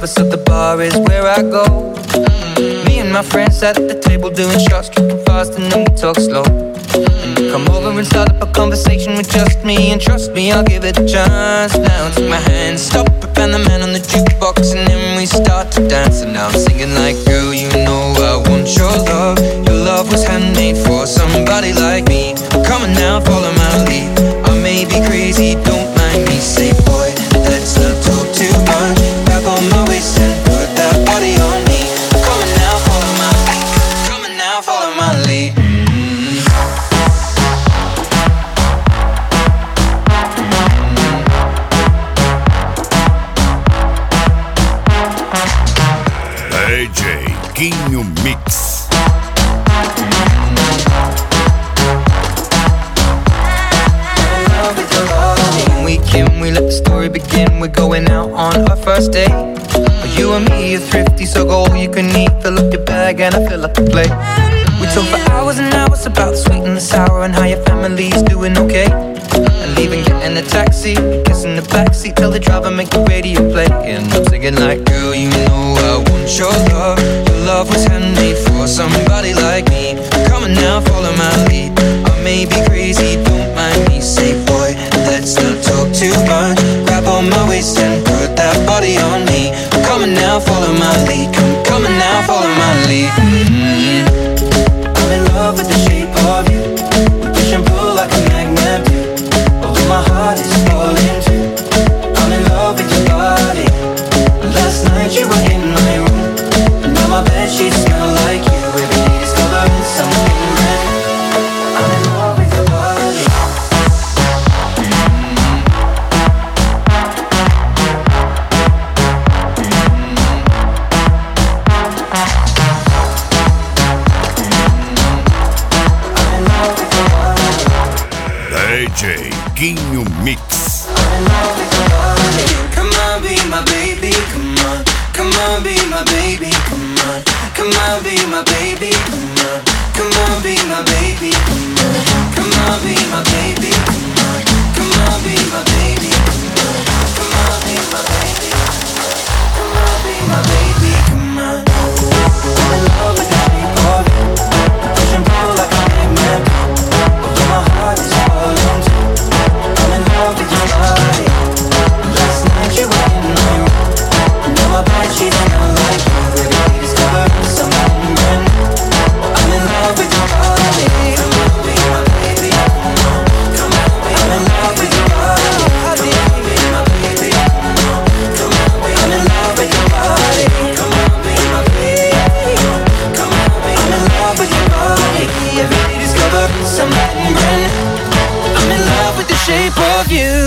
over, so the bar is where I go. Me and my friends sat at the table doing shots, tripping fast, and then we talk slow. And you come over and start up a conversation with just me, and trust me, I'll give it a chance. Now take my hand, stop it, and the man on the jukebox, and then we start to dance. And now I'm singing like, girl, you know I want your love. Your love was handmade for somebody like me. Come on now, follow my lead. I may be crazy, don't mind me. Say, boy, let's not talk too much. Grab on my waist and put that body on me. Come on now, follow my lead. Come on now, follow my lead. DJ Quinho Mix. We let the story begin. We're going out on our first date. You and me are thrifty, so go all you can eat. Fill up your bag and I fill up the plate. We talk for hours and hours about the sweet and the sour, and how your family's doing okay. And leaving, getting a taxi, kissing the backseat, tell the driver make the radio play. And I'm singing like, girl, you know I want your love. Your love was handmade for somebody like me. Come on now, follow my lead. I may be crazy, don't mind me. Say, boy, let's not talk too much. Grab on my waist and put that body on me. Come on now, follow my lead. Come on now, follow my lead. I'm in love with the shape of you. We push and pull like a magnet do. Although my heart is falling too. I'm in love with your body. Last night you were in my room, and now my bedsheets smell like you. Every day discovering something brand new. I'm in love with your body. DJ Quinho Mix. Come on, be my baby, come on. Come on, be my baby, come on. Come on, be my baby, come on. Come on, be my baby, come on. Come on, be my baby, come on. Come on, be my baby, come on. Come on, be my baby, come on. Be my baby, come on. I'm in love with the shape of you. Push and pull like a magnet. Although my heart is falling too. I'm in love with your body. Last night you were in my room, and now my bedsheets smell like you. Every day discovering something brand new. I'm in love with your body. Come on, be my baby. Come on, be I'm in love with your body. Come on, be my baby. Come on, be I'm in love with your body. Come on, be my baby. Come on, be I'm in love with your body. Every day discovering something brand new. I'm in love with the shape of you.